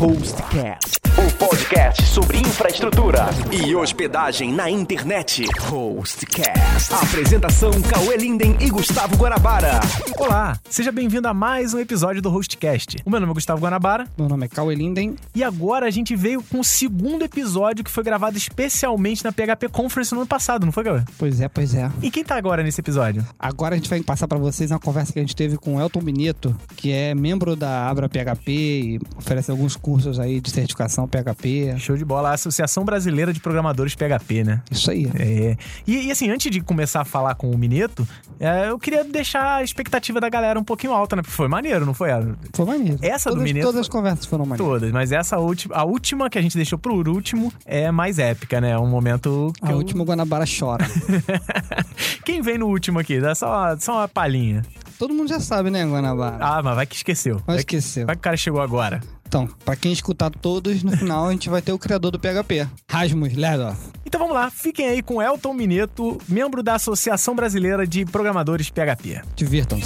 Hostcast, o podcast sobre infraestrutura e hospedagem na internet. Hostcast. Apresentação: Cauê Linden e Gustavo Guanabara. Olá, seja bem-vindo a mais um episódio do Hostcast. O meu nome é Gustavo Guanabara. Meu nome é Cauê Linden. E agora a gente veio com o segundo episódio que foi gravado especialmente na PHP Conference no ano passado, não foi, Cauê? Pois é. E quem tá agora nesse episódio? Agora a gente vai passar pra vocês uma conversa que a gente teve com o Elton Mineto, que é membro da Abra PHP e oferece alguns cursos aí de certificação PHP. Show de bola, a Associação Brasileira de Programadores PHP, né? Isso aí. E assim, antes de começar a falar com o Mineto, eu queria deixar a expectativa da galera um pouquinho alta, né? Porque foi maneiro, não foi? Foi maneiro. Do Mineto... Todas as conversas foram maneiras. Todas, mas a última que a gente deixou por último é mais épica, né? Um momento que última, o Guanabara chora. Quem vem no último aqui? Dá só uma palhinha. Todo mundo já sabe, né, Guanabara? Mas vai que esqueceu. Esqueceu. Vai que o cara chegou agora. Então, pra quem escutar todos, no final a gente vai ter o criador do PHP, Rasmus Lerdoff. Então vamos lá, fiquem aí com Elton Mineto, membro da Associação Brasileira de Programadores PHP. Divirtam-se.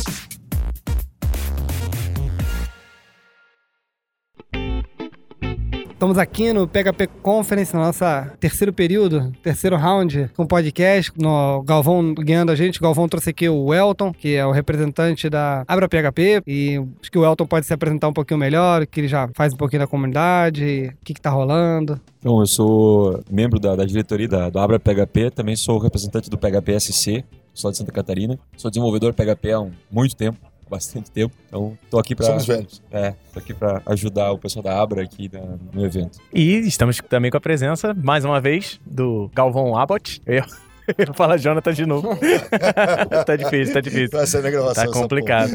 Estamos aqui no PHP Conference, no nosso terceiro período, terceiro round com podcast, no Galvão guiando a gente. O Galvão trouxe aqui o Elton, que é o representante da Abra PHP, e acho que o Elton pode se apresentar um pouquinho melhor, que ele já faz um pouquinho da comunidade, o que tá rolando. Então, eu sou membro da diretoria da Abra PHP, também sou representante do PHP SC, sou de Santa Catarina, sou desenvolvedor PHP há muito tempo. Bastante tempo, então tô aqui pra... Somos velhos. Tô aqui pra ajudar o pessoal da Abra aqui no evento. E estamos também com a presença, mais uma vez, do Galvão Abbott. Eu falo Jonathan de novo. Tá difícil. Vai ser na gravação. Tá complicado.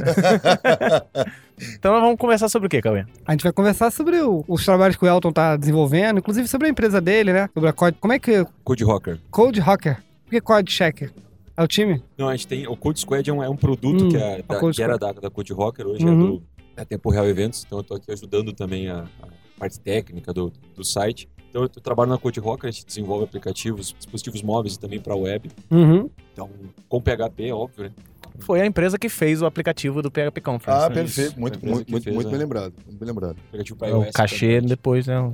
Então nós vamos conversar sobre o quê, Cauê? A gente vai conversar sobre os trabalhos que o Elton tá desenvolvendo, inclusive sobre a empresa dele, né? Sobre a Code... Como é que... Code Rocker. Code Rocker. Por que Code Checker? É o time? Não, a gente tem... O Code Squad é um produto que era da Code Rocker, hoje é Tempo Real Eventos, então eu tô aqui ajudando também a parte técnica do site. Então eu trabalho na Code Rocker, a gente desenvolve aplicativos, dispositivos móveis e também para web. Então, com PHP, óbvio, né? Foi a empresa que fez o aplicativo do PHP Conference. Né? Perfeito. Muito bem lembrado. Aplicativo para iOS. O cachê depois, né?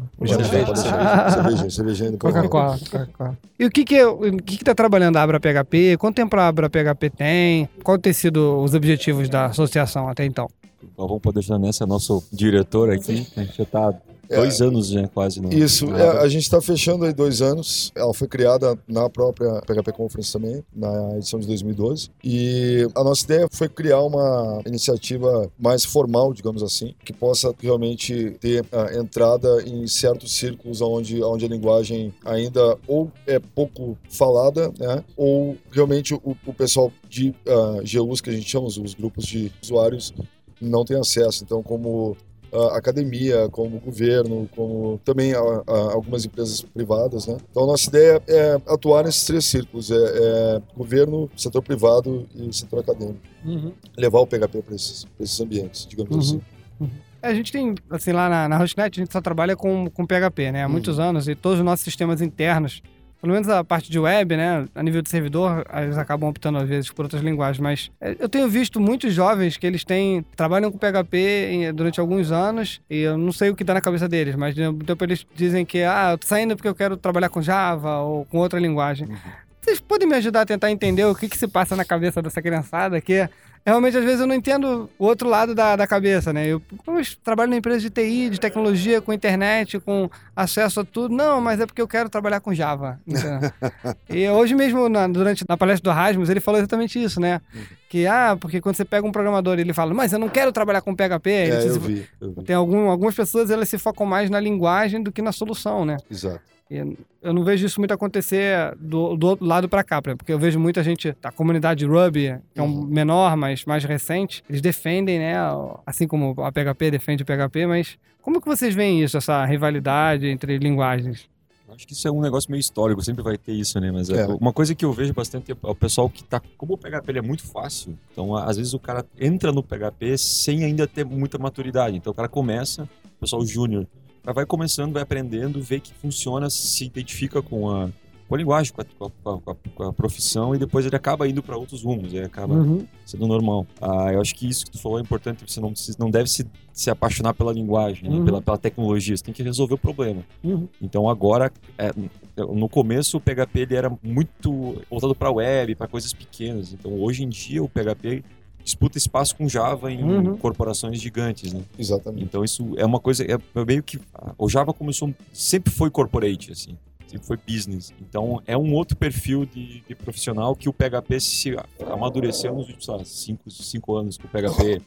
Cervejinha depois. Coca-Cola. E o que tá trabalhando a Abra PHP? Quanto tempo a Abra PHP tem? Qual tem sido os objetivos da associação até então? Vamos poder ajudar nessa, nosso diretor aqui. A gente já tá 2 anos já quase. Isso, a gente está fechando aí 2 anos. Ela foi criada na própria PHP Conference também, na edição de 2012. E a nossa ideia foi criar uma iniciativa mais formal, digamos assim, que possa realmente ter entrada em certos círculos onde a linguagem ainda ou é pouco falada, né, ou realmente o pessoal de GUs, que a gente chama, os grupos de usuários, não tem acesso. Então, como academia, como governo, como também algumas empresas privadas, né? Então, a nossa ideia é atuar nesses 3 círculos, governo, setor privado e setor acadêmico. Levar o PHP para esses ambientes, digamos assim. A gente tem, assim, lá na Hostnet, a gente só trabalha com PHP, né? Há muitos anos, e todos os nossos sistemas internos, pelo menos a parte de web, né, a nível de servidor, eles acabam optando às vezes por outras linguagens, mas eu tenho visto muitos jovens que eles trabalham com PHP durante alguns anos, e eu não sei o que dá na cabeça deles, mas depois eles dizem que, eu tô saindo porque eu quero trabalhar com Java ou com outra linguagem. Vocês podem me ajudar a tentar entender o que se passa na cabeça dessa criançada, que realmente às vezes eu não entendo o outro lado da cabeça, né? Eu trabalho na empresa de TI, de tecnologia, com internet, com acesso a tudo. Não, mas é porque eu quero trabalhar com Java. E hoje mesmo, durante a palestra do Rasmus, ele falou exatamente isso, né? Que, porque quando você pega um programador e ele fala, mas eu não quero trabalhar com PHP. Eu vi. Tem algumas pessoas, elas se focam mais na linguagem do que na solução, né? Exato. Eu não vejo isso muito acontecer do outro lado para cá, porque eu vejo muita gente da comunidade Ruby, que é um menor, mas mais recente, eles defendem, né, assim como a PHP defende o PHP, mas como que vocês veem isso, essa rivalidade entre linguagens? Acho que isso é um negócio meio histórico, sempre vai ter isso, né? Mas uma coisa que eu vejo bastante é o pessoal que tá... Como o PHP ele é muito fácil, então às vezes o cara entra no PHP sem ainda ter muita maturidade. Então o cara começa, o pessoal júnior, vai começando, vai aprendendo, vê que funciona, se identifica com a linguagem, com a profissão, e depois ele acaba indo para outros rumos, aí acaba sendo normal. Eu acho que isso que tu falou é importante, você não deve se apaixonar pela linguagem, né? pela tecnologia, você tem que resolver o problema. Então agora, no começo o PHP ele era muito voltado para web, para coisas pequenas, então hoje em dia o PHP disputa espaço com Java em corporações gigantes, né? Exatamente. Então isso é uma coisa, meio que o Java sempre foi corporate, assim, sempre foi business. Então é um outro perfil de profissional que o PHP se amadureceu nos últimos, 5 anos, com o PHP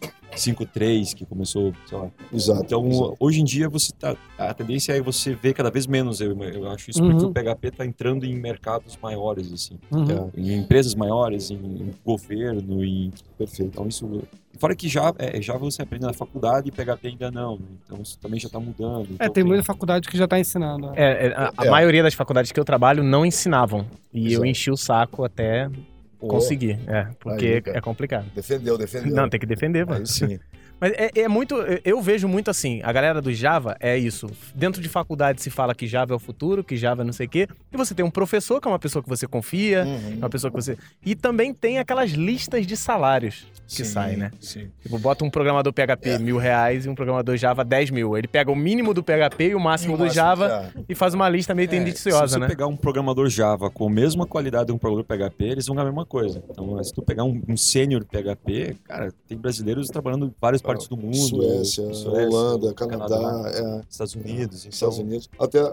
5.3, que começou, sei lá. Exato. Então hoje em dia a tendência é você ver cada vez menos, eu acho isso, porque o PHP está entrando em mercados maiores, assim, em empresas maiores, em governo, Perfeito. Então isso... Fora que Java você aprende na faculdade e PHP ainda não, né? Então isso também já está mudando. Então tem muita faculdade que já está ensinando. A maioria das faculdades que eu trabalho não ensinavam. E eu enchi o saco até conseguir. Porque é complicado. Defendeu. Não, tem que defender, mano. Aí sim. Mas é muito... Eu vejo muito assim, a galera do Java é isso. Dentro de faculdade se fala que Java é o futuro, que Java é não sei o quê. E você tem um professor, que é uma pessoa que você confia, uma pessoa que você... E também tem aquelas listas de salários que saem, né? Sim. Tipo, bota um programador PHP R$1.000 e um programador Java 10 mil. Ele pega o mínimo do PHP e o máximo do Java e faz uma lista meio tendenciosa, né? Se você pegar um programador Java com a mesma qualidade de um programador PHP, eles vão ganhar a mesma coisa. Então, se tu pegar um sênior PHP, cara, tem brasileiros trabalhando em várias partes do mundo. Suécia, Holanda, Canadá, Estados Unidos. Então... Estados Unidos.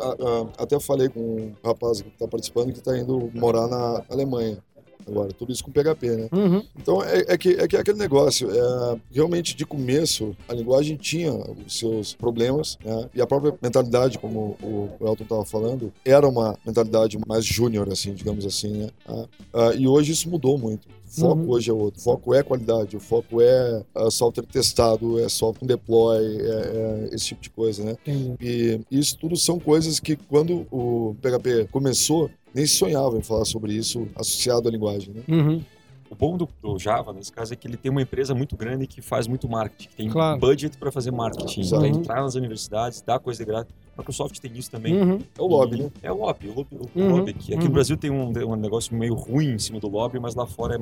Até falei com um rapaz que está participando que está indo morar na Alemanha. Agora, tudo isso com PHP, né? Então, é que aquele negócio, realmente de começo, a linguagem tinha os seus problemas, né? E a própria mentalidade, como o Elton estava falando, era uma mentalidade mais júnior, assim, digamos assim, né? E hoje isso mudou muito. O foco hoje é outro. O foco é qualidade, o foco é software testado, é software deploy, esse tipo de coisa, né? E isso tudo são coisas que, quando o PHP começou, nem se sonhava em falar sobre isso associado à linguagem, né? O bom do Java, nesse caso, é que ele tem uma empresa muito grande que faz muito marketing, que tem budget para fazer marketing, para entrar nas universidades, dar coisa de grátis. A Microsoft tem isso também. É o lobby, né? É o lobby. Aqui no Brasil tem um negócio meio ruim em cima do lobby, mas lá fora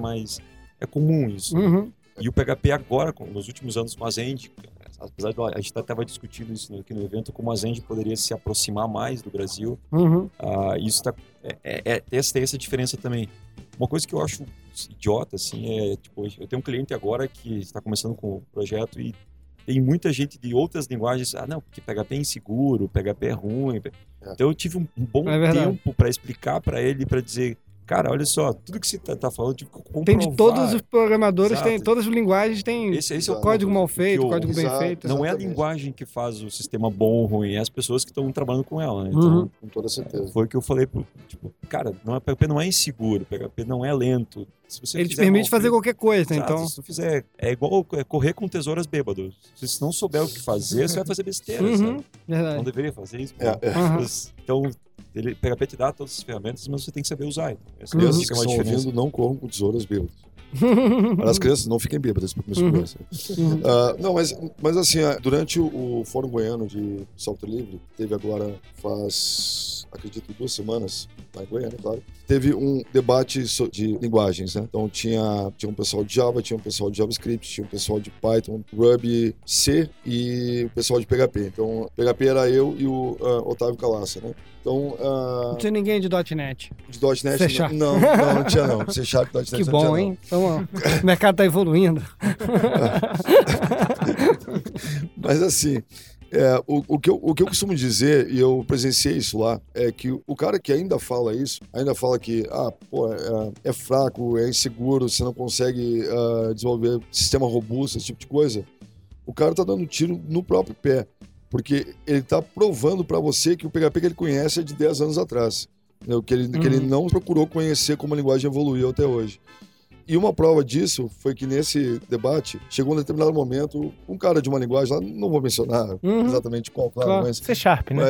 é comum isso. E o PHP agora, nos últimos anos com a Zend, apesar de a gente estava discutindo isso aqui no evento, como a Zend poderia se aproximar mais do Brasil, isso tem essa diferença também. Uma coisa que eu acho idiota, assim, tipo, eu tenho um cliente agora que está começando com o projeto e tem muita gente de outras linguagens, não, porque PHP é inseguro, PHP é ruim. Então eu tive um bom tempo para explicar para ele, para dizer, cara, olha só, tudo que você tá falando, tipo, comprovar. Tem de todos os programadores, tem todas as linguagens, tem esse é o código mal feito, código bem feito. Não é a linguagem que faz o sistema bom ou ruim, é as pessoas que estão trabalhando com ela, né? Então, com toda certeza. Foi o que eu falei, tipo, cara, PHP não é inseguro, PHP não é lento. Se você ele te permite fazer qualquer coisa, então. Se tu fizer, é igual correr com tesouras bêbados. Se você não souber o que fazer, você vai fazer besteira, sabe? Verdade. Não deveria fazer isso. Então, PHP te dá todas as ferramentas, mas você tem que saber usar. Então, crianças que estão ouvindo não corram com tesouras bêbadas. As crianças não fiquem bêbadas para começar a conversa. Não, mas assim, durante o Fórum Goiano de Software Livre, teve agora acredito, 2 semanas, lá em Goiânia, claro, teve um debate de linguagens, né? Então tinha um pessoal de Java, tinha um pessoal de JavaScript, tinha um pessoal de Python, Ruby, C e o pessoal de PHP. Então, PHP era eu e o Otávio Calaça, né? Então, não tinha ninguém de .NET. De .NET? C Sharp. Não tinha não. C Sharp, .NET que bom, não. Hein? Então, o mercado tá evoluindo. Mas assim, o que eu costumo dizer, e eu presenciei isso lá, é que o cara que ainda fala isso, ainda fala que é fraco, é inseguro, você não consegue desenvolver sistema robusto, esse tipo de coisa, o cara tá dando tiro no próprio pé. Porque ele está provando para você que o PHP que ele conhece é de 10 anos atrás. Né? Que ele não procurou conhecer como a linguagem evoluiu até hoje. E uma prova disso foi que nesse debate, chegou um determinado momento, um cara de uma linguagem lá, não vou mencionar exatamente qual, claro, mas... C Sharp, né?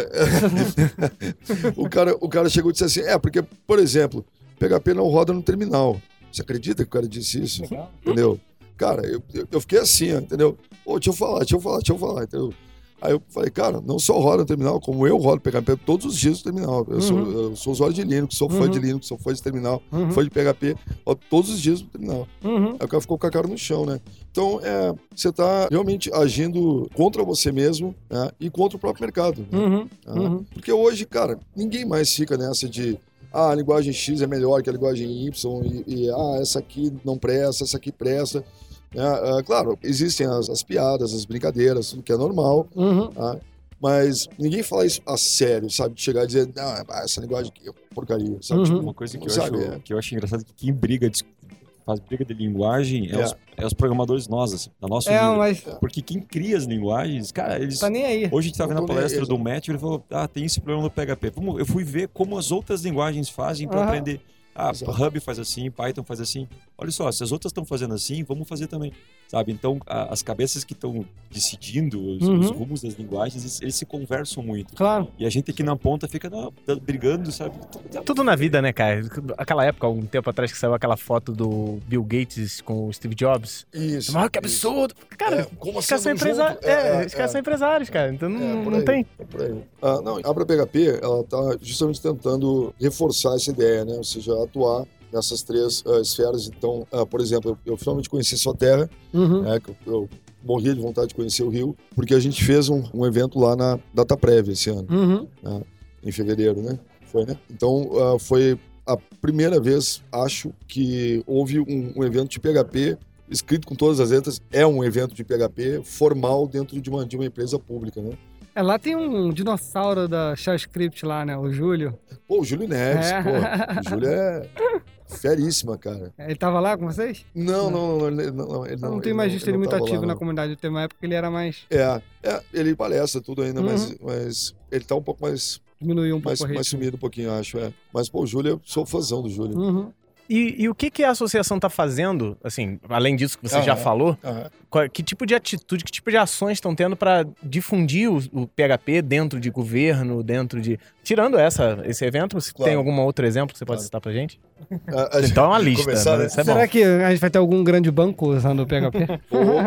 O cara chegou e disse assim, porque, por exemplo, PHP não roda no terminal. Você acredita que o cara disse isso? Legal. Entendeu? Cara, eu fiquei assim, entendeu? Deixa eu falar, entendeu? Aí eu falei, cara, não só roda no terminal, como eu rodo PHP todos os dias no terminal. Eu sou usuário de Linux, sou fã de Linux, sou fã de terminal, fã de PHP, rodo todos os dias no terminal. Aí o cara ficou com a cara no chão, né? Então, você tá realmente agindo contra você mesmo, né? E contra o próprio mercado. Né? Porque hoje, cara, ninguém mais fica nessa de a linguagem X é melhor que a linguagem Y e essa aqui não presta, essa aqui presta. Claro, existem as piadas, as brincadeiras, tudo que é normal, mas ninguém fala isso a sério, sabe? De chegar e dizer, essa linguagem aqui é porcaria, sabe? Tipo, uma coisa que eu acho engraçado, que quem faz briga de linguagem é os programadores nós, assim, da nossa nível. Porque quem cria as linguagens, cara, eles... Tá nem aí. Hoje a gente tava vendo a palestra do Matt, ele falou, tem esse problema no PHP. Eu fui ver como as outras linguagens fazem para aprender. Hub faz assim, Python faz assim. Olha só, se as outras estão fazendo assim, vamos fazer também, sabe? Então, as cabeças que estão decidindo os rumos das linguagens, eles se conversam muito. Claro. E a gente aqui na ponta fica brigando, sabe? Tudo na vida, né, cara? Aquela época, um tempo atrás, que saiu aquela foto do Bill Gates com o Steve Jobs. Isso. Mas que absurdo! Cara, como os caras são empresários, cara. Então não tem. É por aí. Não, a PHP, ela tá justamente tentando reforçar essa ideia, né? Ou seja, atuar nessas três esferas. Então, por exemplo, eu finalmente conheci Soterra, que eu morria de vontade de conhecer o Rio, porque a gente fez um evento lá na DataPrev esse ano, em fevereiro, né? Foi, né? Então, foi a primeira vez, acho, que houve um evento de PHP escrito com todas as letras, é um evento de PHP formal dentro de uma empresa pública, né? Lá tem um dinossauro da ShellScript lá, né? O Júlio. Pô, o Júlio Neves, o Júlio é feríssima, cara. Ele tava lá com vocês? Não. Ele não tenho mais visto ele muito ativo na comunidade. Tem uma época que ele era mais... ele palestra tudo ainda, mas ele tá um pouco mais... Diminuiu um pouco mais sumido um pouquinho, acho, Mas, pô, o Júlio, eu sou fãzão do Júlio. E o que a associação tá fazendo, assim, além disso que você já falou, que tipo de atitude, que tipo de ações estão tendo para difundir o PHP dentro de governo, Tirando esse evento, se tem algum outro exemplo que você pode citar pra gente? Então é uma lista. Começar, né? Será que a gente vai ter algum grande banco usando o PHP?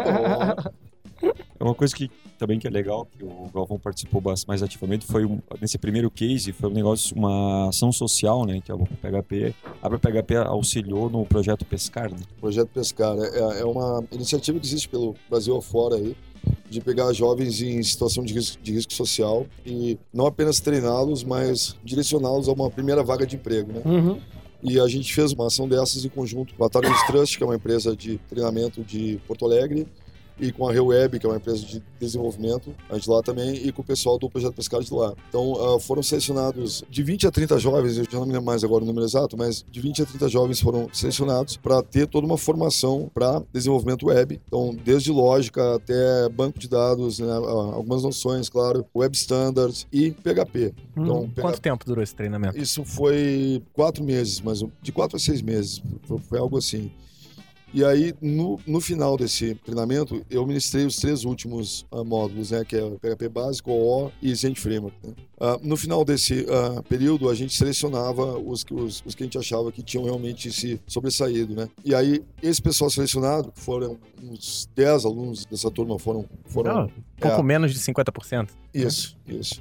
É uma coisa que também que é legal, que o Galvão participou mais ativamente, foi nesse primeiro case, foi uma ação social, né, que a PHP auxiliou no projeto Pescar, né? O projeto Pescar é uma iniciativa que existe pelo Brasil afora aí, de pegar jovens em situação de risco social e não apenas treiná-los, mas direcioná-los a uma primeira vaga de emprego, né? E a gente fez uma ação dessas em conjunto com a Targus Trust, que é uma empresa de treinamento de Porto Alegre, e com a ReWeb, que é uma empresa de desenvolvimento, a gente lá também, e com o pessoal do Projeto Pescar de lá. Então, foram selecionados de 20 a 30 jovens, eu já não me lembro mais agora o número exato, mas de 20 a 30 jovens foram selecionados para ter toda uma formação para desenvolvimento web. Então, desde lógica até banco de dados, né, algumas noções, claro, web standards e PHP. Então, Quanto tempo durou esse treinamento? Isso foi 4 meses, mas de 4 a 6 meses, foi algo assim. E aí, no final desse treinamento, eu ministrei os 3 últimos módulos, né, que é o PHP básico, OO e Zend Framework. Né? No final desse período, a gente selecionava os que a gente achava que tinham realmente se sobressaído, né? E aí, esse pessoal selecionado, foram uns 10 alunos dessa turma, foram pouco menos de 50%. Isso.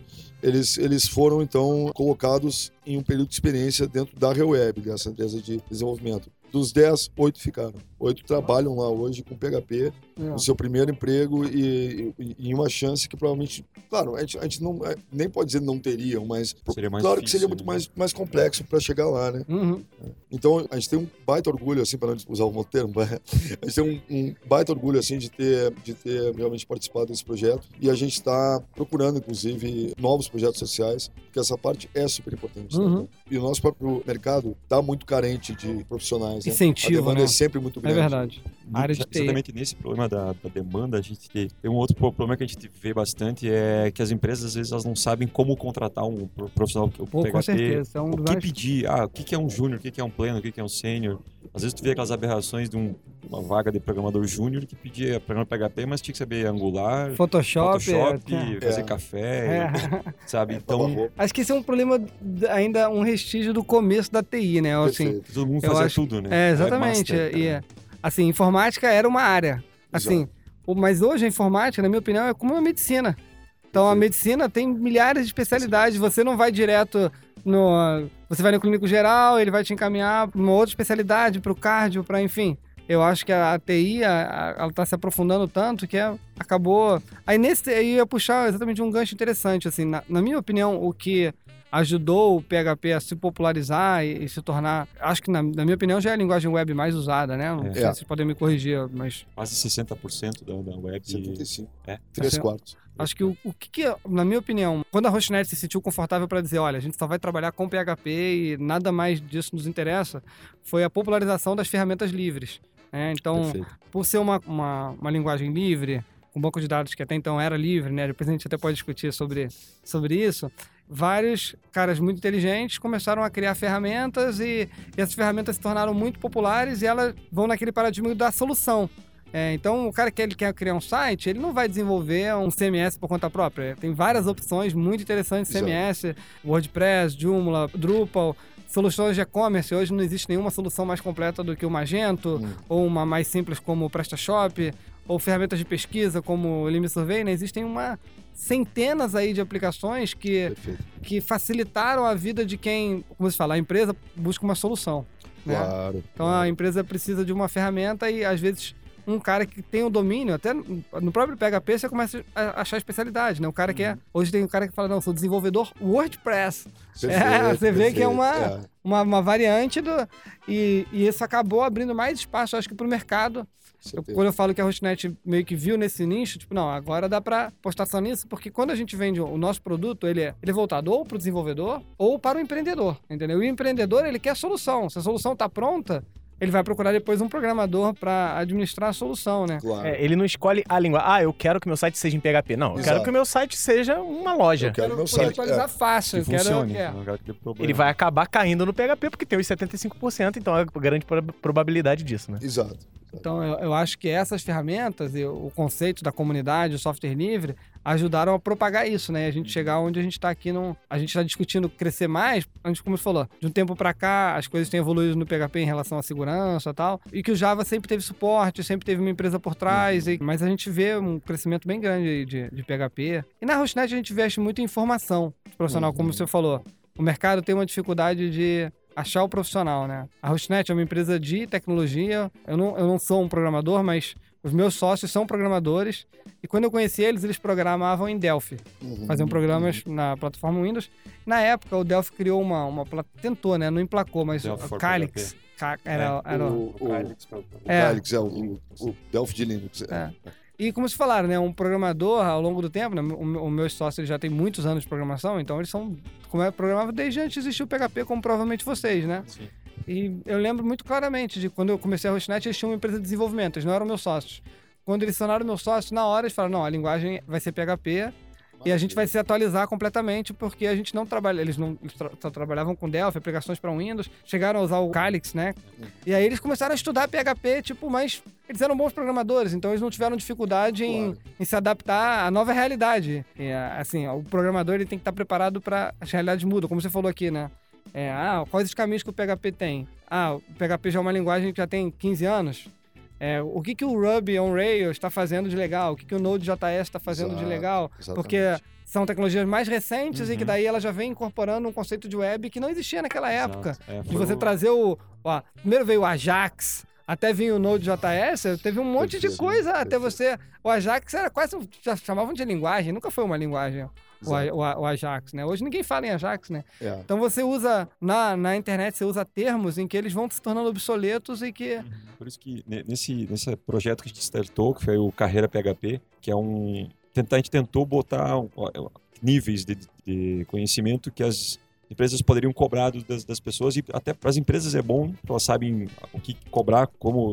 Eles foram, então, colocados em um período de experiência dentro da ReWeb, dessa empresa de desenvolvimento. Dos 10, 8 ficaram. 8 trabalham lá hoje com PHP, no seu primeiro emprego e uma chance que provavelmente... Claro, a gente não, nem pode dizer não teriam, mas seria mais claro difícil, que seria muito mais complexo para chegar lá, né? Então, a gente tem um baita orgulho, assim, para não usar o termo, a gente tem um baita orgulho, assim, de ter realmente participado desse projeto. E a gente está procurando, inclusive, novos projetos sociais, porque essa parte é super importante. Né? E o nosso próprio mercado está muito carente de profissionais. Né? Incentivo, a demanda né? é sempre muito grande. É verdade. A área de TI. Exatamente nesse problema da demanda, a gente tem um outro problema que a gente vê bastante, é que as empresas, às vezes, elas não sabem como contratar um profissional que o PHP. Com certeza. O que pedir? O que é um júnior? O que é um pleno? O que é um sênior? Às vezes tu vê aquelas aberrações de uma vaga de programador júnior que pedia programa PHP, mas tinha que saber Angular, Photoshop fazer café, sabe? Então, acho que esse é um problema, ainda um restígio do começo da TI, né? Assim, todo mundo fazia tudo, né? Exatamente. Assim, informática era uma área. Assim, mas hoje a informática, na minha opinião, é como uma medicina. Então, a medicina tem milhares de especialidades. Você não vai direto Você vai no clínico geral, ele vai te encaminhar para uma outra especialidade, para o cardio, para enfim. Eu acho que a TI, ela está se aprofundando tanto que acabou... Aí eu ia puxar exatamente um gancho interessante, assim, na minha opinião, o que ajudou o PHP a se popularizar e se tornar... Acho que, na minha opinião, já é a linguagem web mais usada, né? Não sei se vocês podem me corrigir, mas... Quase 60% da web... 75%. 3/4. Acho que o que, na minha opinião, quando a Hostnet se sentiu confortável para dizer, olha, a gente só vai trabalhar com PHP e nada mais disso nos interessa, foi a popularização das ferramentas livres. Então, perfeito. Por ser uma linguagem livre, com banco de dados que até então era livre, né? Depois a gente até pode discutir sobre isso. Vários caras muito inteligentes começaram a criar ferramentas e essas ferramentas se tornaram muito populares e elas vão naquele paradigma da solução. Então, o cara que ele quer criar um site, ele não vai desenvolver um CMS por conta própria. Tem várias opções muito interessantes de CMS, WordPress, Joomla, Drupal, soluções de e-commerce. Hoje não existe nenhuma solução mais completa do que o Magento, ou uma mais simples como o PrestaShop, ou ferramentas de pesquisa como o Lime Survey, né? Existem centenas aí de aplicações que facilitaram a vida de quem, como se fala, a empresa busca uma solução. Né? Claro. Então a empresa precisa de uma ferramenta e às vezes um cara que tem o domínio, até no próprio PHP você começa a achar especialidade, né? O cara que hoje tem um cara que fala, não, sou desenvolvedor WordPress. Você vê que é uma variante e isso acabou abrindo mais espaço, acho que, para o mercado. Quando eu falo que a Hostnet meio que viu nesse nicho, tipo, não, agora dá para postar só nisso, porque quando a gente vende o nosso produto, ele é voltado ou para o desenvolvedor ou para o empreendedor, entendeu? E o empreendedor, ele quer a solução. Se a solução está pronta, ele vai procurar depois um programador para administrar a solução, né? Claro. Ele não escolhe a língua. Eu quero que meu site seja em PHP. Não, eu quero que o meu site seja uma loja. Eu quero meu site atualizar fácil. Ele vai acabar caindo no PHP porque tem os 75%, então é grande probabilidade disso, né? Exato. Então, eu acho que essas ferramentas e o conceito da comunidade, o software livre, ajudaram a propagar isso, né? A gente chegar onde a gente está aqui, a gente está discutindo crescer mais, como você falou, de um tempo para cá, as coisas têm evoluído no PHP em relação à segurança e tal, e que o Java sempre teve suporte, sempre teve uma empresa por trás, mas a gente vê um crescimento bem grande de PHP. E na Hostnet a gente investe muito em informação profissional, como você falou. O mercado tem uma dificuldade de achar o profissional, né? A Hostnet é uma empresa de tecnologia. Eu não sou um programador, mas os meus sócios são programadores. E quando eu conheci eles programavam em Delphi. Faziam programas na plataforma Windows. Na época, o Delphi criou tentou, né? Não emplacou, mas o Calyx. O Calyx é o Delphi de Linux. E como se falaram, né? Um programador, ao longo do tempo, né? O meu sócio ele já tem muitos anos de programação, então eles programavam desde antes de existir o PHP, como provavelmente vocês, né? Sim. E eu lembro muito claramente de quando eu comecei a Hostnet, eles tinham uma empresa de desenvolvimento, eles não eram meus sócios. Quando eles se tornaram meus sócios, na hora eles falaram, não, a linguagem vai ser PHP e a gente vai se atualizar completamente porque a gente não trabalha, eles só trabalhavam com Delphi, aplicações para Windows, chegaram a usar o Calyx, né? E aí eles começaram a estudar PHP, mas eles eram bons programadores, então eles não tiveram dificuldade em se adaptar à nova realidade. E, assim, o programador ele tem que estar preparado para as realidades mudam, como você falou aqui, né? Quais os caminhos que o PHP tem? O PHP já é uma linguagem que já tem 15 anos. O que o Ruby on Rails está fazendo de legal? O que o Node.js está fazendo de legal? Exatamente. Porque são tecnologias mais recentes e que daí ela já vem incorporando um conceito de web que não existia naquela época. De você trazer primeiro veio o Ajax, até vir o Node.js, teve um monte de coisa até você... O Ajax era quase... Já chamavam de linguagem, nunca foi uma linguagem. O Ajax, né? Hoje ninguém fala em Ajax, né? Então você usa, na internet, você usa termos em que eles vão se tornando obsoletos e que... Por isso que nesse projeto que a gente startou, que foi o Carreira PHP, que é a gente tentou botar níveis de conhecimento que as empresas poderiam cobrar das pessoas, e até para as empresas é bom, elas sabem o que cobrar, como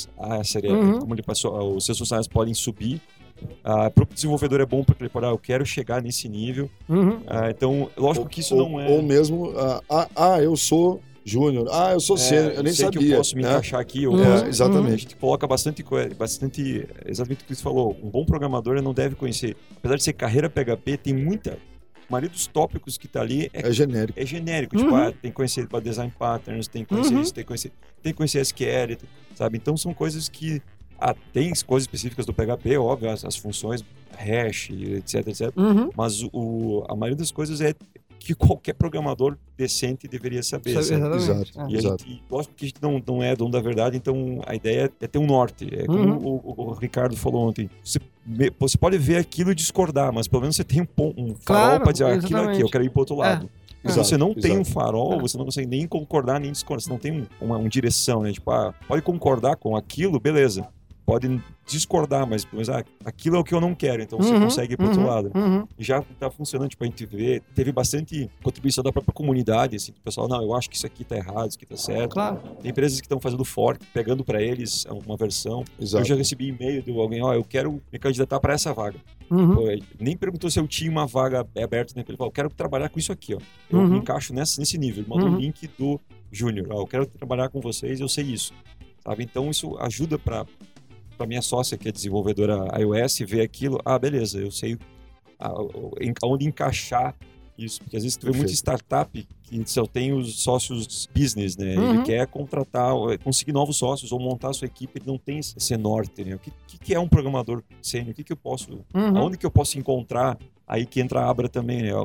os seus funcionários podem subir. Para o desenvolvedor é bom porque ele pode, eu quero chegar nesse nível. Então, lógico que isso não é... Ou mesmo, eu sou júnior, eu sou sênior, eu nem sabia. Que eu posso me encaixar aqui. Exatamente. A gente coloca bastante, exatamente o que você falou, um bom programador não deve conhecer, apesar de ser carreira PHP, tem a maioria dos tópicos que está ali é genérico. É genérico, tem que conhecer para design patterns, tem que conhecer isso, tem que conhecer SQL, sabe? Então são coisas que Tem coisas específicas do PHP, óbvio, as funções, hash, etc, etc. Mas a maioria das coisas é que qualquer programador decente deveria saber. Exatamente. E a gente, lógico que a gente não é dono da verdade, então a ideia é ter um norte. É como o Ricardo falou ontem. Você pode ver aquilo e discordar, mas pelo menos você tem um farol para dizer, aquilo aqui, eu quero ir para outro lado. Se você não tem um farol, você não consegue nem concordar, nem discordar. Você não tem uma direção, né? Tipo, pode concordar com aquilo, beleza. Pode discordar, mas aquilo é o que eu não quero, então você consegue ir pro outro lado. E já tá funcionando, tipo, a gente vê, teve bastante contribuição da própria comunidade, assim, o pessoal, não, eu acho que isso aqui tá errado, isso aqui tá certo. Claro. Tem empresas que estão fazendo fork, pegando para eles uma versão. Eu já recebi e-mail de alguém, eu quero me candidatar para essa vaga. Pô, nem perguntou se eu tinha uma vaga aberta, né? Ele falou, eu quero trabalhar com isso aqui, ó. Eu me encaixo nesse nível. Ele mandou o link do Júnior, eu quero trabalhar com vocês, eu sei isso. Sabe? Então isso ajuda para minha sócia, que é desenvolvedora iOS, ver aquilo, beleza, eu sei onde encaixar isso, porque às vezes tu vê muita startup que só tem os sócios business, né? Ele quer contratar, conseguir novos sócios ou montar a sua equipe, ele não tem esse norte, né? O que é um programador sênior? O que eu posso, aonde que eu posso encontrar? Aí que entra a Abra também, né?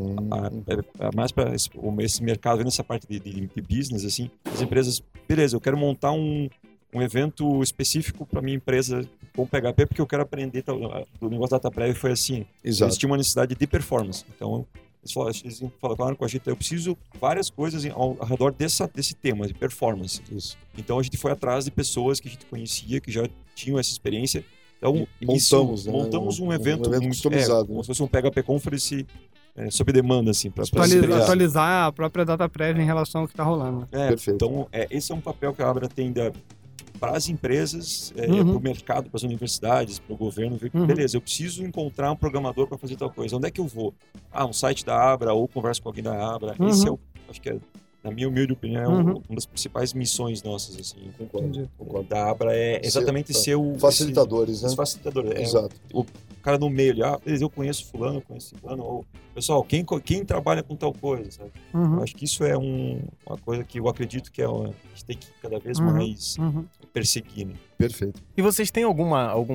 Mais para esse mercado, vendo essa parte de business, assim, as empresas, beleza, eu quero montar um evento específico para minha empresa com PHP, porque eu quero aprender. O negócio da DataPrev foi assim, eles tinham uma necessidade de performance. Então, eles falaram com a gente, eu preciso várias coisas ao redor desse tema, de performance. Isso. Então, a gente foi atrás de pessoas que a gente conhecia, que já tinham essa experiência. Então, montamos um evento customizado. Como se fosse um PHP Conference sob demanda, assim, para atualizar a própria DataPrev em relação ao que está rolando. Perfeito. Então, esse é um papel que a Abra tem para as empresas, para o mercado, para as universidades, para o governo, ver que, beleza, eu preciso encontrar um programador para fazer tal coisa. Onde é que eu vou? Um site da Abra, ou converso com alguém da Abra. Esse acho que na minha humilde opinião, uma das principais missões nossas, assim. Concordo. Da Abra é exatamente ser o... Facilitadores, né? Os facilitadores. Exato. O cara no meio, eu conheço fulano, conheço fulano, ou pessoal, quem trabalha com tal coisa, sabe? Eu acho que isso é uma coisa que eu acredito que a gente tem que cada vez mais perseguir, né? Perfeito. E vocês têm algum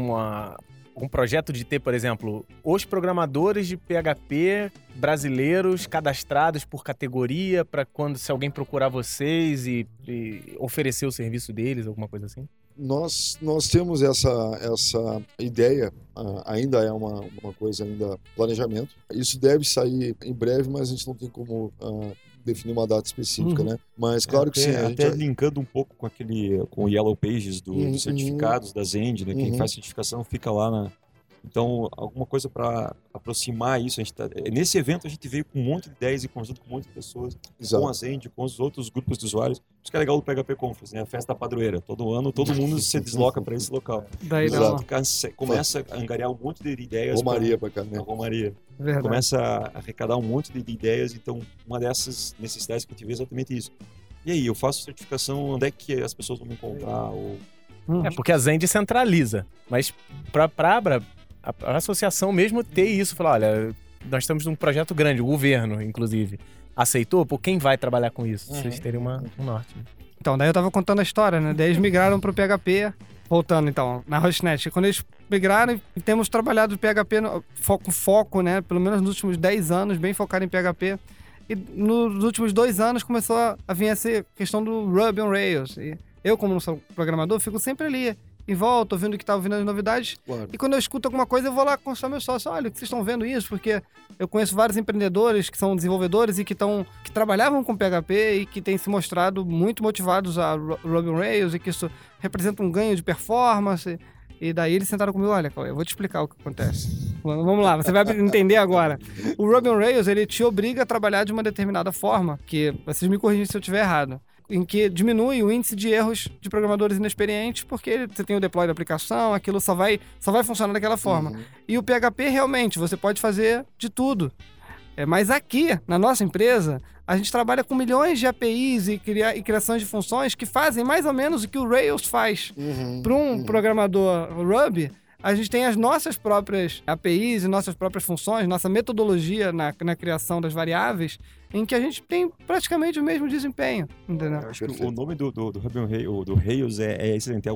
projeto de ter, por exemplo, os programadores de PHP brasileiros cadastrados por categoria para se alguém procurar vocês e oferecer o serviço deles, alguma coisa assim? Nós temos essa ideia, ainda é uma coisa, ainda planejamento. Isso deve sair em breve, mas a gente não tem como definir uma data específica, né? Mas claro que sim. Até linkando um pouco com o Yellow Pages dos certificados da Zend, né? Quem faz certificação fica lá na... Então, alguma coisa para aproximar isso. Nesse evento, a gente veio com um monte de ideias e conjunto com um monte de pessoas, com a Zend, com os outros grupos de usuários. Isso que é legal do PHP Conference, né? A festa da padroeira. Todo ano, todo mundo se desloca para esse local. Daí começa a angariar um monte de ideias. Romaria para cá, né? Romaria. Verdade. Começa a arrecadar um monte de ideias. Então, uma dessas necessidades que eu tive é exatamente isso. E aí, eu faço certificação, onde é que as pessoas vão me encontrar? Porque a Zend centraliza. Mas para Abra, a associação mesmo ter isso, falar, olha, nós estamos num projeto grande, o governo, inclusive, aceitou? Por quem vai trabalhar com isso? Vocês terem um norte. Né? Então, daí eu tava contando a história, né? Daí eles migraram pro PHP, voltando então, na Hostnet. Quando eles migraram, temos trabalhado PHP com foco, né? Pelo menos nos últimos 10 anos, bem focado em PHP. E nos últimos 2 anos começou a vir essa questão do Ruby on Rails. E eu, como não sou programador, fico sempre ali, em volta, ouvindo o que tá ouvindo as novidades. Claro. E quando eu escuto alguma coisa, eu vou lá consultar meus sócios. Olha, vocês estão vendo isso? Porque eu conheço vários empreendedores que são desenvolvedores e que trabalhavam com PHP e que têm se mostrado muito motivados a Ruby on Rails e que isso representa um ganho de performance. E daí eles sentaram comigo, olha, eu vou te explicar o que acontece. Vamos lá, você vai entender agora. O Ruby on Rails, ele te obriga a trabalhar de uma determinada forma, que vocês me corrigem se eu estiver errado, em que diminui o índice de erros de programadores inexperientes, porque você tem o deploy da aplicação, aquilo só vai funcionar daquela forma. E o PHP, realmente, você pode fazer de tudo. Mas aqui, na nossa empresa, a gente trabalha com milhões de APIs e criações de funções que fazem mais ou menos o que o Rails faz. Para um programador Ruby, a gente tem as nossas próprias APIs e nossas próprias funções, nossa metodologia na criação das variáveis, em que a gente tem praticamente o mesmo desempenho, entendeu? Eu acho que o nome do Ruby on Rails, do Rails é excelente.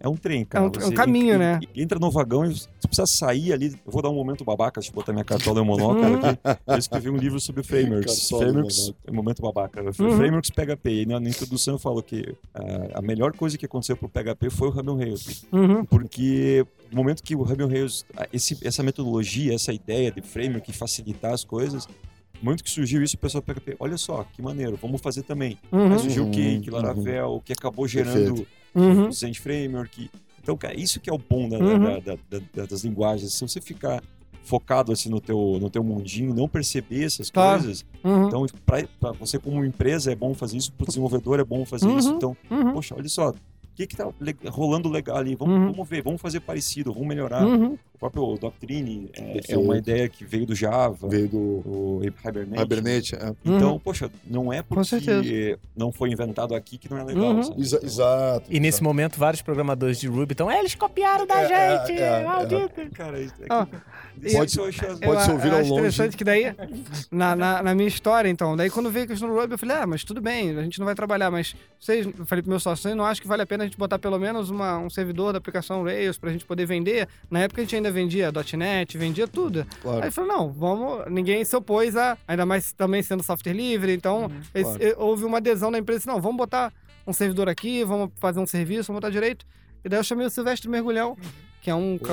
é um trem, cara. É um caminho, né? Entra no vagão e você precisa sair ali. Eu vou dar um momento babaca, deixa eu botar minha cartola e o monóculo aqui. Eu escrevi um livro sobre frameworks. Frameworks, é um momento babaca. Frameworks PHP. E na introdução eu falo que a melhor coisa que aconteceu pro PHP foi o Ruby on Rails. Porque no momento que o Ruby on Rails, essa metodologia, essa ideia de framework que facilitar as coisas, no momento que surgiu isso, o pessoal PHP, olha só, que maneiro, vamos fazer também. Aí surgiu o Cake, Laravel, que acabou gerando o Zend Framework. Então, cara, isso que é o bom das linguagens. Se você ficar focado assim no teu mundinho, não perceber essas coisas, então para você como empresa é bom fazer isso, para o desenvolvedor é bom fazer isso. Então, poxa, olha só, o que tá rolando legal ali? Vamos ver, vamos fazer parecido, vamos melhorar. O próprio Doctrine é uma ideia que veio do Java, veio do Hibernate. Então, poxa, não é porque não foi inventado aqui que não é legal. Exato. E nesse momento, vários programadores de Ruby estão, eles copiaram da gente, maldito. Cara, pode se ouvir ao longe. Interessante que daí, na minha história, então, daí quando veio a questão do Ruby, eu falei, mas tudo bem, a gente não vai trabalhar, mas eu falei pro meu sócio, eu não acho que vale a pena a gente botar pelo menos um servidor da aplicação Rails pra gente poder vender. Na época a gente ainda vendia .NET, vendia tudo. Claro. Aí eu falei, não, ninguém se opôs ainda mais também sendo software livre, então houve uma adesão da empresa, não, vamos botar um servidor aqui, vamos fazer um serviço, vamos botar direito. E daí eu chamei o Silvestre Mergulhão, que é um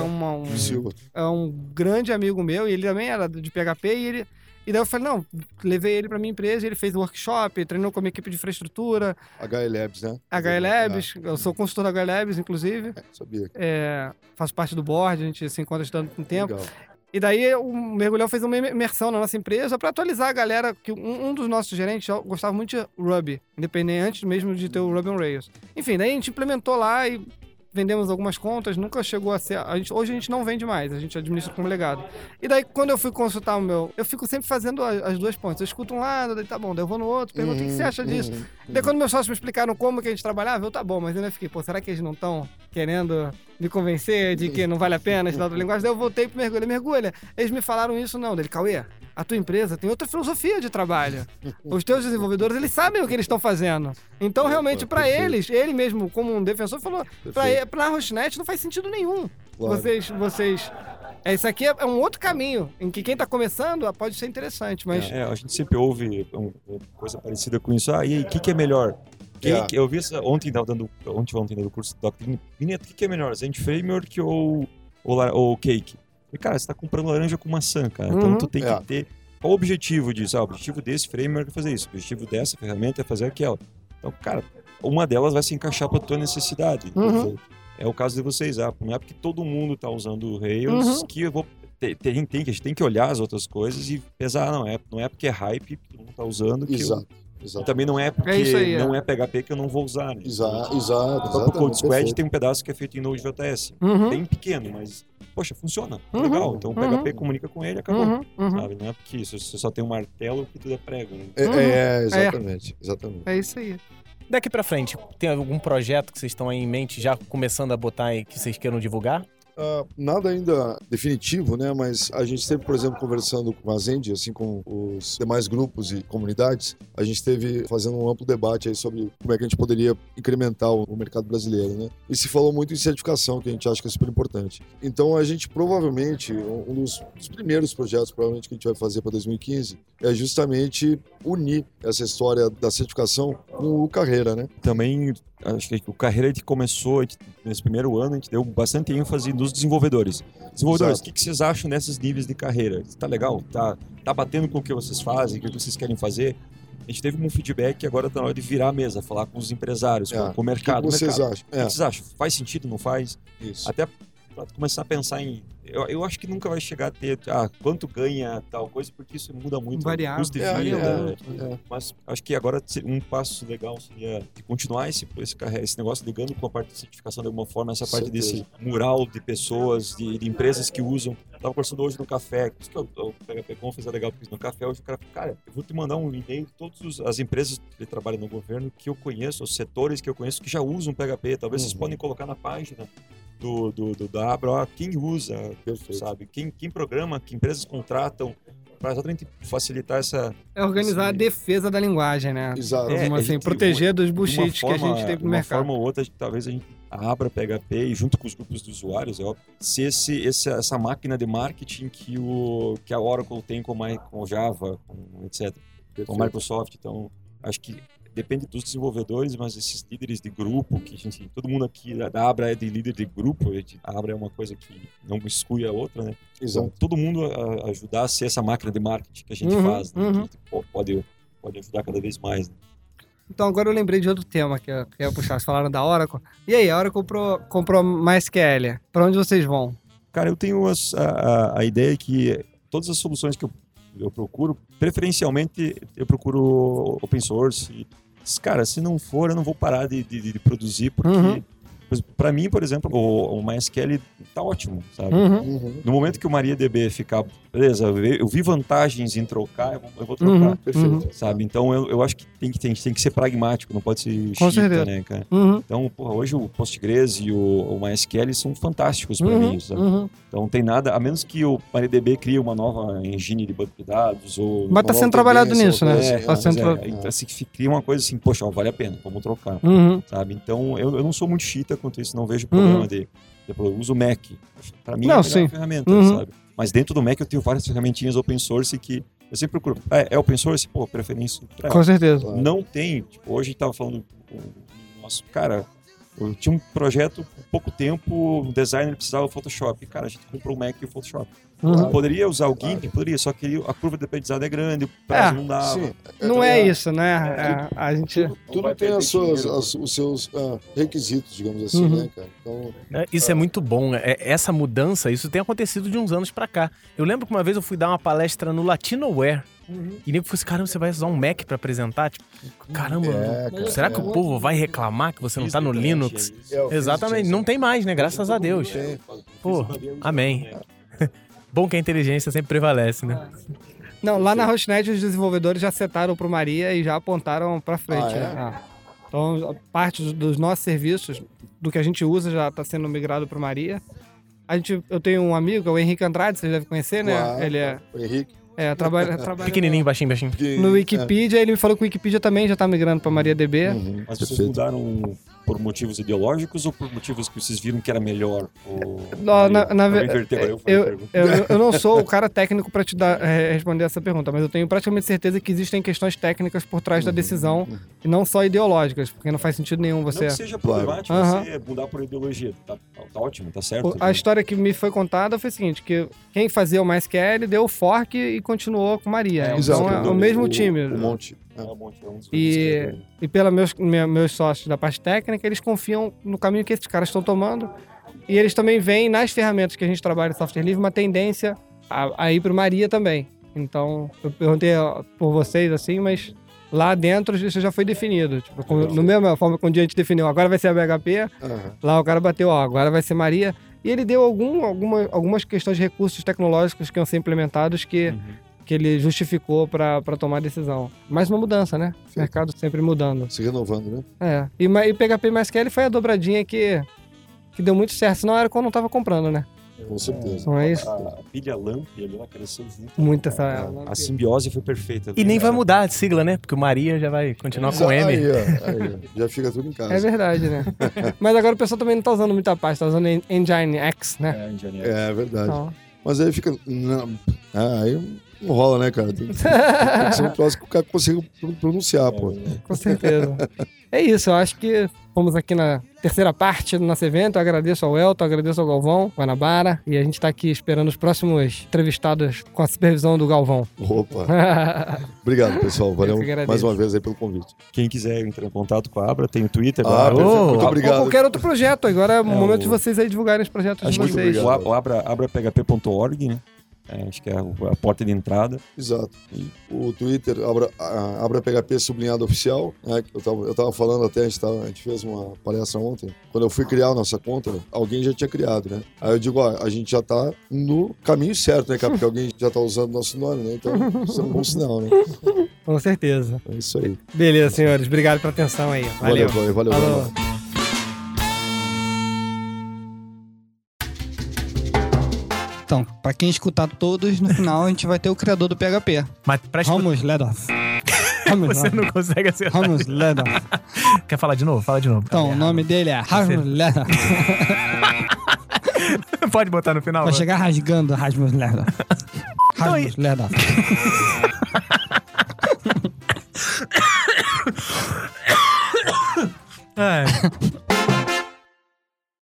grande amigo meu, e ele também era de PHP, e daí eu falei, não, levei ele pra minha empresa, ele fez workshop, treinou com a minha equipe de infraestrutura. HL Labs, né? HL Labs, eu sou consultor da HL Labs, inclusive. Sabia. Faço parte do board, a gente se encontra estudando com o tempo. Legal. E daí o Mergulhão fez uma imersão na nossa empresa para atualizar a galera, que um dos nossos gerentes gostava muito de Ruby, independente antes mesmo de ter o Ruby on Rails. Enfim, daí a gente implementou lá e vendemos algumas contas, nunca chegou a ser... Hoje a gente não vende mais, a gente administra como legado. E daí, quando eu fui consultar eu fico sempre fazendo as duas pontas. Eu escuto um lado, daí tá bom, daí eu vou no outro, pergunto o que você acha disso. Daí quando meus sócios me explicaram como que a gente trabalhava, tá bom, mas eu ainda fiquei, será que eles não estão querendo me convencer de que não vale a pena estudar outra linguagem? Daí eu voltei pro Mergulha. Eles me falaram isso, não. Daí, Cauê, a tua empresa tem outra filosofia de trabalho. Os teus desenvolvedores, eles sabem o que eles estão fazendo. Então, realmente, para eles, ele mesmo, como um defensor, falou, pra Hostnet não faz sentido nenhum. Claro. Vocês... Isso aqui é um outro caminho, em que quem tá começando pode ser interessante, mas... a gente sempre ouve uma coisa parecida com isso. E aí, o que é melhor? Eu vi ontem dando curso de Doctrine. O que é melhor, Zend Framework ou Cake? E, cara, você tá comprando laranja com maçã, cara. Então tu tem que ter... Qual o objetivo disso? O objetivo desse framework é fazer isso. O objetivo dessa ferramenta é fazer aquela. Então, cara, uma delas vai se encaixar pra tua necessidade. É o caso de vocês. Não é porque todo mundo tá usando o Rails que eu vou... A gente tem que olhar as outras coisas e pesar. Não é porque é hype que todo mundo tá usando que Exato. Também não é porque não é PHP que eu não vou usar. Né? Exato. O Code Squad tem um pedaço que é feito em Node.js. Bem pequeno, mas, poxa, funciona. Legal. Então o PHP comunica com ele e acabou. Sabe? Não é porque isso, você só tem um martelo que tudo é prego. Né? Exatamente. É isso aí. Daqui pra frente, tem algum projeto que vocês estão aí em mente, já começando a botar aí, que vocês queiram divulgar? Nada ainda definitivo, né? Mas a gente esteve, por exemplo, conversando com a Zend, assim com os demais grupos e comunidades, a gente esteve fazendo um amplo debate aí sobre como é que a gente poderia incrementar o mercado brasileiro, né? E se falou muito em certificação, que a gente acha que é super importante. Então a gente provavelmente, um dos primeiros projetos provavelmente que a gente vai fazer para 2015 é justamente unir essa história da certificação com o Carreira, né? Também acho que o Carreira a gente começou, nesse primeiro ano, a gente deu bastante ênfase nos desenvolvedores. Desenvolvedores, o que vocês acham desses níveis de carreira? Tá legal? Tá batendo com o que vocês fazem, o que vocês querem fazer? A gente teve um feedback e agora tá na hora de virar a mesa, falar com os empresários, com o mercado. O que vocês acham? O que vocês acham? Faz sentido, não faz? Isso. Até para começar a pensar em... Eu acho que nunca vai chegar a ter quanto ganha tal coisa, porque isso muda muito. Variável. Custo de vida. Mas acho que agora um passo legal seria de continuar esse negócio ligando com a parte de certificação de alguma forma, essa parte desse mural de pessoas, de empresas que usam. Estava conversando hoje no café, por isso que o PHP Conf é legal, porque no café hoje o cara, eu vou te mandar um e-mail de todas as empresas que trabalham no governo que eu conheço, os setores que eu conheço que já usam PHP. Talvez vocês podem colocar na página da Abra, quem usa, sabe? Quem programa, que empresas contratam, exatamente facilitar essa... É organizar a defesa da linguagem, né? Exato. Como assim, proteger dos bullshits que a gente tem pro mercado. De uma forma ou outra, talvez a gente abra PHP e junto com os grupos de usuários, se essa máquina de marketing que a Oracle tem com o Java, com etc., com a Microsoft. Então, acho que depende dos desenvolvedores, mas esses líderes de grupo, todo mundo aqui da Abra é de líder de grupo, a Abra é uma coisa que não exclui a outra, né? Exato. Então, todo mundo ajudar a ser essa máquina de marketing que a gente faz, né? Que pode ajudar cada vez mais, né? Então, agora eu lembrei de outro tema que eu ia puxar. Vocês falaram da Oracle. E aí, a Oracle comprou MySQL. Para onde vocês vão? Cara, eu tenho a ideia que todas as soluções que eu procuro, preferencialmente, eu procuro open source. Cara, se não for, eu não vou parar de produzir, porque... Para mim, por exemplo, o MySQL tá ótimo, sabe? No momento que o MariaDB ficar... Beleza, eu vi vantagens em trocar, eu vou trocar. Perfeito. Sabe? Então, eu acho que tem que ser pragmático, não pode ser Com chita, certeza. né, cara? Então, hoje o Postgres e o MySQL são fantásticos para mim, sabe? Então, não tem nada, a menos que o MariaDB crie uma nova engine de banco de dados ou... Mas tá sendo trabalhado nisso, né? Então, se cria uma coisa assim, poxa, vale a pena, vamos trocar, sabe? Então, eu não sou muito chita quanto isso, não vejo problema eu uso o Mac. Para mim é a melhor ferramenta, sabe? Mas dentro do Mac eu tenho várias ferramentinhas open source que eu sempre procuro. É open source? Pô, preferência. Com certeza. Não tem. Tipo, hoje a gente tava falando com o nosso cara. Eu tinha um projeto por pouco tempo, o designer precisava do Photoshop. Cara, a gente comprou o Mac e o Photoshop. Poderia usar o GIMP? Poderia, só que a curva de aprendizado é grande, o prazo não dava. Sim. Não é isso, né? A gente... Tudo tem os seus requisitos, digamos assim, né, cara? Então, isso é muito bom. Essa mudança, isso tem acontecido de uns anos pra cá. Eu lembro que uma vez eu fui dar uma palestra no Latinoware. E nego falou assim, caramba, você vai usar um Mac pra apresentar? Tipo, caramba, será que o povo vai reclamar que você não tá no Linux? Exatamente, não tem mais, né? Graças a Deus. Pô, amém. Bom que a inteligência sempre prevalece, né? Não, lá na Hostnet os desenvolvedores já setaram pro Maria e já apontaram pra frente. Né? Então, parte dos nossos serviços, do que a gente usa, já está sendo migrado pro Maria. Eu tenho um amigo, o Henrique Andrade, vocês devem conhecer, né? Claro, ele é... O Henrique. Trabalha pequenininho, baixinho. No Wikipedia, ele me falou que o Wikipedia também já tá migrando pra MariaDB. Mas vocês mudaram por motivos ideológicos ou por motivos que vocês viram que era melhor? Eu não sou o cara técnico para te responder essa pergunta, mas eu tenho praticamente certeza que existem questões técnicas por trás da decisão e não só ideológicas, porque não faz sentido nenhum você... Não que seja problemático você mudar por ideologia, tá ótimo, tá certo. A história que me foi contada foi a seguinte, que quem fazia o MySQL deu o fork e continuou com Maria. Então é o mesmo time. Um monte. E pelos meus sócios da parte técnica, eles confiam no caminho que esses caras estão tomando. E eles também veem nas ferramentas que a gente trabalha em software livre uma tendência a ir para o Maria também. Então, eu perguntei por vocês assim, mas lá dentro isso já foi definido. Tipo, no mesma forma que um dia a gente definiu, agora vai ser a BHP, lá o cara bateu, agora vai ser Maria. E ele deu algumas questões de recursos tecnológicos que iam ser implementados que ele justificou para tomar a decisão. Mais uma mudança, né? Sim. O mercado sempre mudando. Se renovando, né? E PHP MySQL foi a dobradinha que deu muito certo. Senão era quando não estava comprando, né? Com certeza. Não é isso? A pilha LAMP ali, ela cresceu junto. Muito a simbiose foi perfeita. E nem vai mudar de sigla, né? Porque o Maria já vai continuar com M. Aí, já fica tudo em casa. É verdade, né? Mas agora o pessoal também não tá usando muita parte, tá usando Nginx, né? É verdade. Então. Mas aí fica... aí não rola, né, cara? Tem que ser um troço que o cara consiga pronunciar, pô. Com certeza. É isso, eu acho que fomos aqui na terceira parte do nosso evento. Eu agradeço ao Elton, agradeço ao Galvão, Guanabara, e a gente tá aqui esperando os próximos entrevistados com a supervisão do Galvão. Opa! Obrigado, pessoal. Valeu mais uma vez aí pelo convite. Quem quiser entrar em contato com a Abra, tem o Twitter. Muito obrigado. Ou qualquer outro projeto. Agora é o momento de vocês aí divulgarem os projetos de vocês. O abraphp.org, né? Acho que é a porta de entrada. Exato. E o Twitter, AbraPHP sublinhado oficial, né? Eu tava falando até, a gente fez uma palestra ontem. Quando eu fui criar a nossa conta, alguém já tinha criado, né? Aí eu digo, a gente já tá no caminho certo, né, cara? Porque alguém já tá usando nosso nome, né? Então, isso é um bom sinal, né? Com certeza. É isso aí. Beleza, senhores. Obrigado pela atenção aí. Valeu. Valeu. Então, pra quem escutar todos, no final a gente vai ter o criador do PHP. Mas pra escutar... Ramos Ledorf. Você não consegue acertar. Ramos Ledorf. Quer falar de novo? Fala de novo. Então, o nome dele é Ramos Ledorf. Pode botar no final? Vai chegar rasgando Rasmus Ledorf. Rasmus Ledorf. Ai,